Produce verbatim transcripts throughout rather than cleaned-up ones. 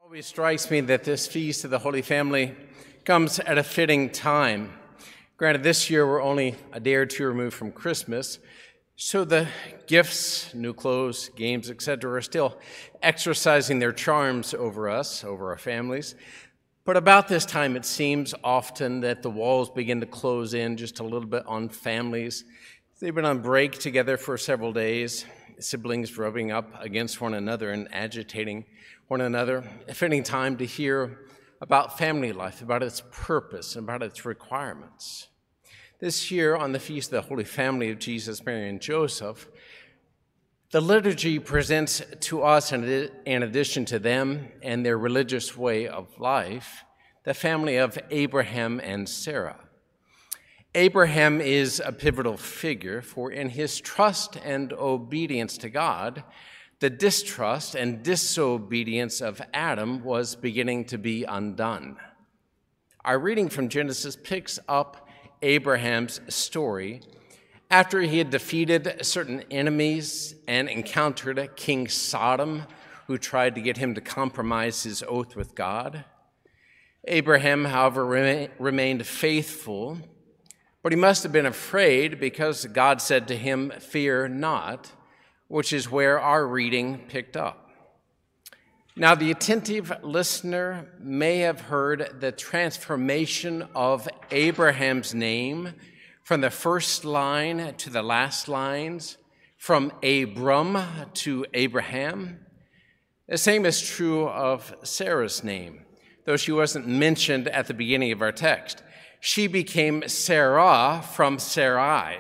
Always strikes me that this Feast of the Holy Family comes at a fitting time. Granted, this year we're only a day or two removed from Christmas, so the gifts, new clothes, games, et cetera are still exercising their charms over us, over our families. But about this time, it seems often that the walls begin to close in just a little bit on families. They've been on break together for several days, siblings rubbing up against one another and agitating one another. A fitting time to hear about family life, about its purpose, and about its requirements. This year, on the Feast of the Holy Family of Jesus, Mary, and Joseph, the liturgy presents to us, in addition to them and their religious way of life, the family of Abraham and Sarah. Abraham is a pivotal figure, for in his trust and obedience to God, the distrust and disobedience of Adam was beginning to be undone. Our reading from Genesis picks up Abraham's story after he had defeated certain enemies and encountered King Sodom, who tried to get him to compromise his oath with God. Abraham, however, rem- remained faithful, but he must have been afraid because God said to him, "Fear not," which is where our reading picked up. Now, the attentive listener may have heard the transformation of Abraham's name from the first line to the last lines, from Abram to Abraham. The same is true of Sarah's name, though she wasn't mentioned at the beginning of our text. She became Sarah from Sarai.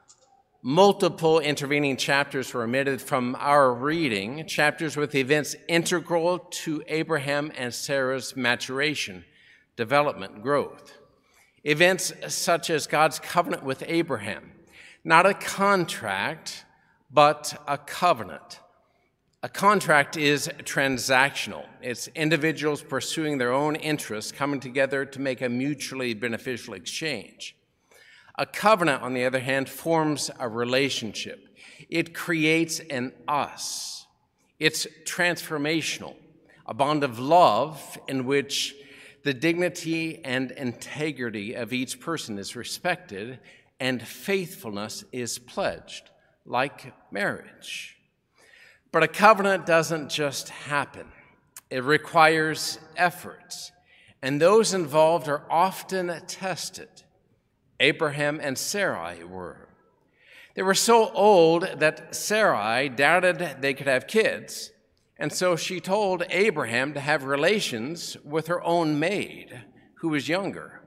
Multiple intervening chapters were omitted from our reading, chapters with events integral to Abraham and Sarah's maturation, development, growth. Events such as God's covenant with Abraham, not a contract, but a covenant. A contract is transactional. It's individuals pursuing their own interests, coming together to make a mutually beneficial exchange. A covenant, on the other hand, forms a relationship. It creates an us. It's transformational, a bond of love in which the dignity and integrity of each person is respected and faithfulness is pledged, like marriage. But a covenant doesn't just happen. It requires efforts, and those involved are often tested. Abraham and Sarai were. They were so old that Sarai doubted they could have kids, and so she told Abraham to have relations with her own maid, who was younger.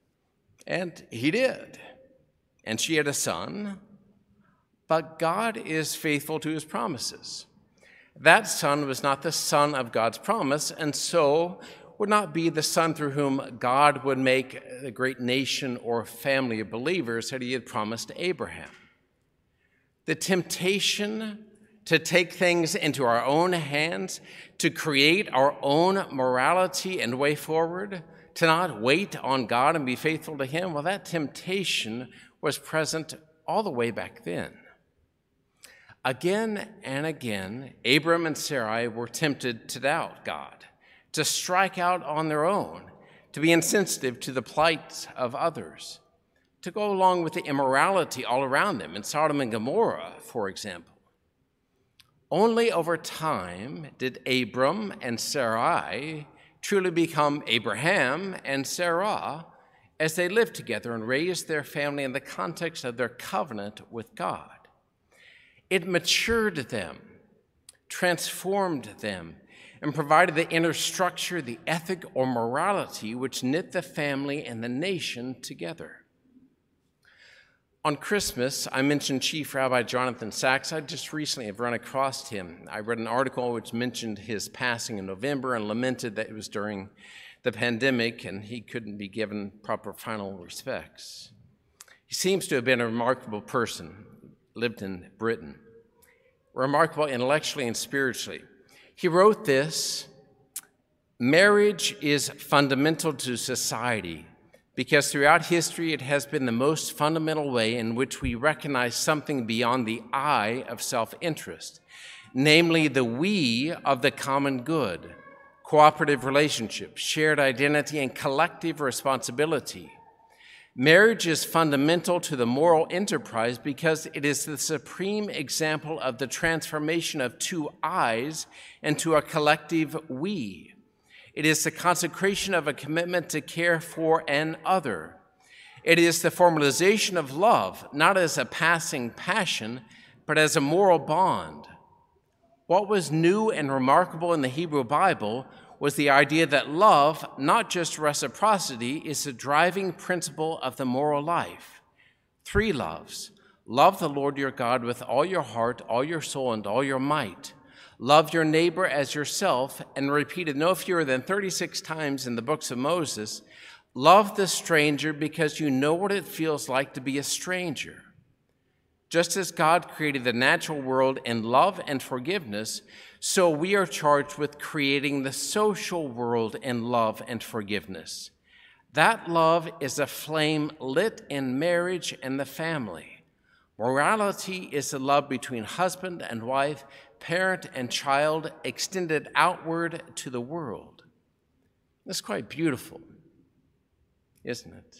And he did. And she had a son, but God is faithful to his promises. That son was not the son of God's promise, and so would not be the son through whom God would make a great nation or family of believers that he had promised to Abraham. The temptation to take things into our own hands, to create our own morality and way forward, to not wait on God and be faithful to him, well, that temptation was present all the way back then. Again and again, Abram and Sarai were tempted to doubt God, to strike out on their own, to be insensitive to the plight of others, to go along with the immorality all around them in Sodom and Gomorrah, for example. Only over time did Abram and Sarai truly become Abraham and Sarah as they lived together and raised their family in the context of their covenant with God. It matured them, transformed them, and provided the inner structure, the ethic or morality which knit the family and the nation together. On Christmas, I mentioned Chief Rabbi Jonathan Sacks. I just recently have run across him. I read an article which mentioned his passing in November and lamented that it was during the pandemic and he couldn't be given proper final respects. He seems to have been a remarkable person, lived in Britain, remarkable intellectually and spiritually. He wrote this: "Marriage is fundamental to society because throughout history it has been the most fundamental way in which we recognize something beyond the I of self-interest, namely the we of the common good, cooperative relationships, shared identity, and collective responsibility. Marriage is fundamental to the moral enterprise because it is the supreme example of the transformation of two I's into a collective we. It is the consecration of a commitment to care for an other. It is the formalization of love, not as a passing passion, but as a moral bond. What was new and remarkable in the Hebrew Bible was the idea that love, not just reciprocity, is the driving principle of the moral life. Three loves. Love the Lord your God with all your heart, all your soul, and all your might. Love your neighbor as yourself, and repeated no fewer than thirty-six times in the books of Moses. Love the stranger because you know what it feels like to be a stranger. Just as God created the natural world in love and forgiveness, so we are charged with creating the social world in love and forgiveness. That love is a flame lit in marriage and the family. Morality is the love between husband and wife, parent and child, extended outward to the world. That's quite beautiful, isn't it?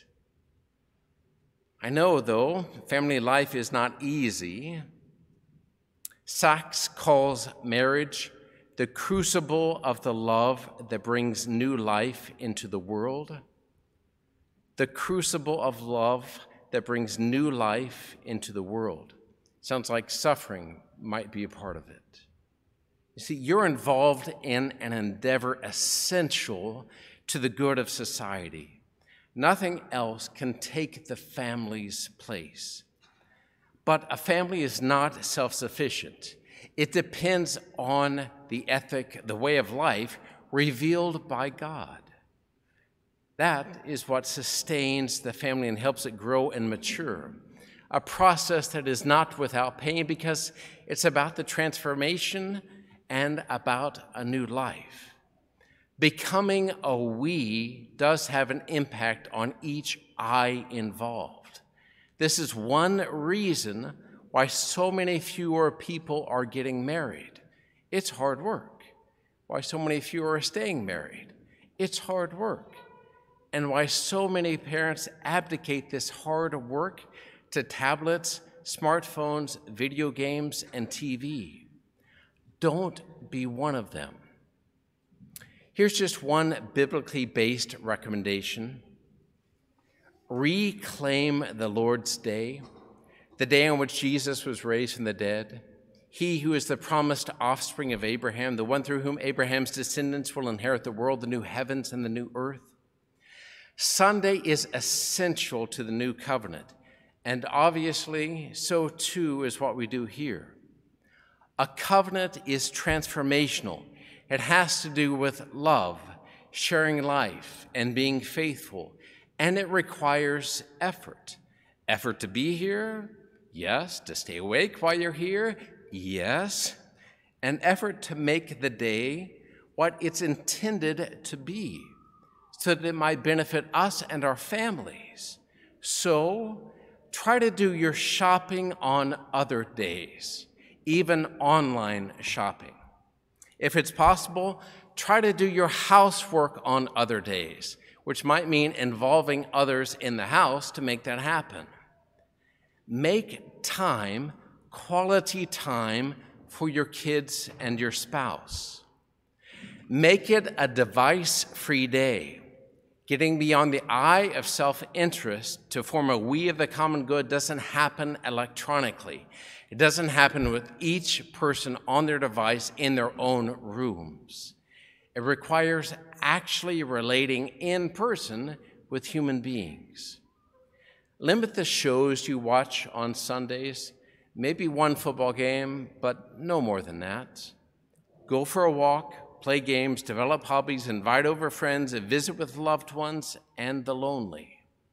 I know, though, family life is not easy. Sachs calls marriage the crucible of the love that brings new life into the world. The crucible of love that brings new life into the world. Sounds like suffering might be a part of it. You see, you're involved in an endeavor essential to the good of society. Nothing else can take the family's place. But a family is not self-sufficient. It depends on the ethic, the way of life revealed by God. That is what sustains the family and helps it grow and mature. A process that is not without pain because it's about the transformation and about a new life. Becoming a we does have an impact on each I involved. This is one reason why so many fewer people are getting married. It's hard work. Why so many fewer are staying married. It's hard work. And why so many parents abdicate this hard work to tablets, smartphones, video games, and T V. Don't be one of them. Here's just one biblically based recommendation. Reclaim the Lord's Day, the day on which Jesus was raised from the dead. He who is the promised offspring of Abraham, the one through whom Abraham's descendants will inherit the world, the new heavens and the new earth. Sunday is essential to the new covenant, and obviously so too is what we do here. A covenant is transformational. It has to do with love, sharing life, and being faithful. And it requires effort. Effort to be here, yes. To stay awake while you're here, yes. And effort to make the day what it's intended to be, so that it might benefit us and our families. So try to do your shopping on other days, even online shopping. If it's possible, try to do your housework on other days, which might mean involving others in the house to make that happen. Make time, quality time, for your kids and your spouse. Make it a device-free day. Getting beyond the I of self-interest to form a we of the common good doesn't happen electronically. It doesn't happen with each person on their device in their own rooms. It requires actually relating in person with human beings. Limit the shows you watch on Sundays, maybe one football game, but no more than that. Go for a walk, play games, develop hobbies, invite over friends, and visit with loved ones and the lonely.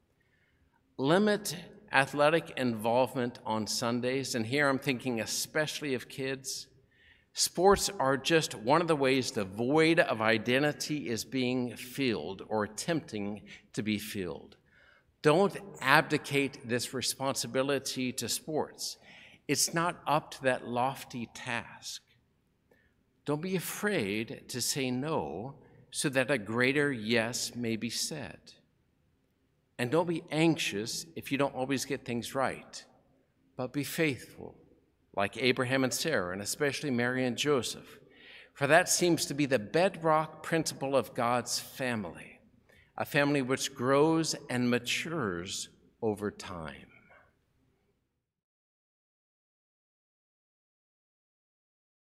Limit athletic involvement on Sundays, and here I'm thinking especially of kids. Sports are just one of the ways the void of identity is being filled or attempting to be filled. Don't abdicate this responsibility to sports. It's not up to that lofty task. Don't be afraid to say no so that a greater yes may be said. And don't be anxious if you don't always get things right, but be faithful, like Abraham and Sarah, and especially Mary and Joseph, for that seems to be the bedrock principle of God's family, a family which grows and matures over time.